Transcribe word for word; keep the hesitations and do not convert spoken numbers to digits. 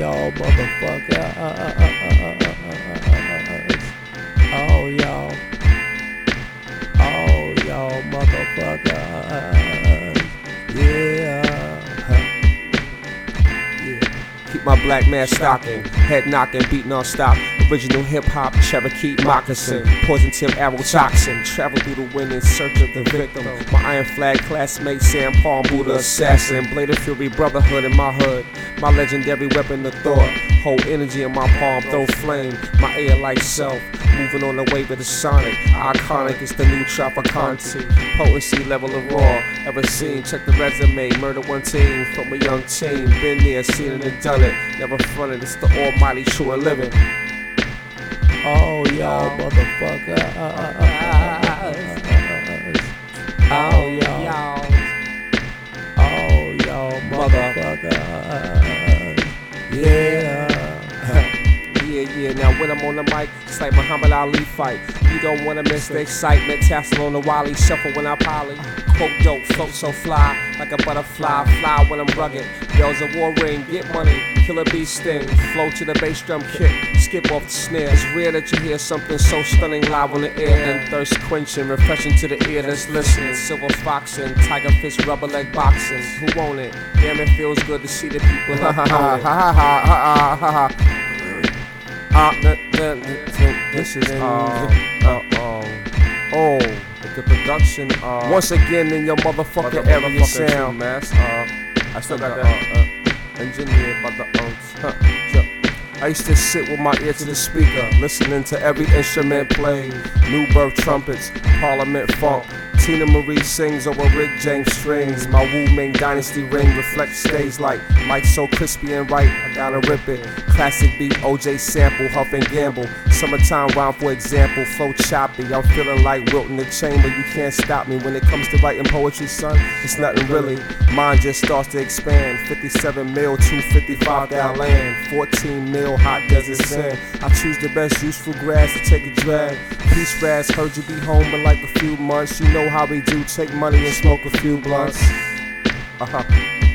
y'all motherfuckers. Oh, y'all. Oh, y'all motherfuckers. Yeah. Yeah. Keep my black man stocking, head knocking, beat non-stop. Original hip-hop, Cherokee moccasin, poison tip arrow toxin. Travel through the wind in search of the victim. My iron flag classmate, Sam Palm, Buddha assassin. Blade of Fury, brotherhood in my hood. My legendary weapon of thought. Hold energy in my palm, throw flame. My air-like self, moving on the wave of the sonic. Iconic, it's the new Traficante. Potency level of raw, ever seen. Check the resume, murder one team from a young team. Been there, seen it and done it. Never fronted, it's the almighty true and living. Oh, y'all motherfuckers. Oh, y'all. Oh, y'all motherfuckers. Yeah. Yeah, yeah, now when I'm on the mic, it's like Muhammad Ali fight. You don't wanna miss the excitement, tassel on the Wally, shuffle when I poly. Quote dope, float so fly, like a butterfly, fly when I'm rugged. Bells of war ring, get money, killer bee sting. Flow to the bass drum kick, skip off the snare. It's rare that you hear something so stunning live on the air. And thirst quenching, refreshing to the ear that's listening. Silver foxing, tiger fist, rubber leg boxing. Who won't it? Damn, it feels good to see the people ha ha ha ha ha ha ha ha. Uh, this is uh, uh, uh, oh, the production. Uh, once again in your motherfucking area sound, mass. Uh, I still got that. Uh, uh, engineered by the unks. Huh, yeah. I used to sit with my ear to the speaker, listening to every instrument played. New birth trumpets, Parliament funk. Tina Marie sings over Rick James strings. My Wu Ming Dynasty ring reflects stage light. Mic so crispy and right, I gotta rip it. Classic beat, O J sample, Huff and Gamble. Summertime rhyme for example, flow choppy. I'm feeling like Wilt in the chamber. You can't stop me when it comes to writing poetry, son. It's nothing really. Mine just starts to expand. fifty-seven mil, two fifty-five gal land. fourteen mil, hot desert sand. I choose the best useful grass to take a drag. Peace Raz, heard you be home in like a few months. You know how we do, take money and smoke a few blunts. Uh-huh.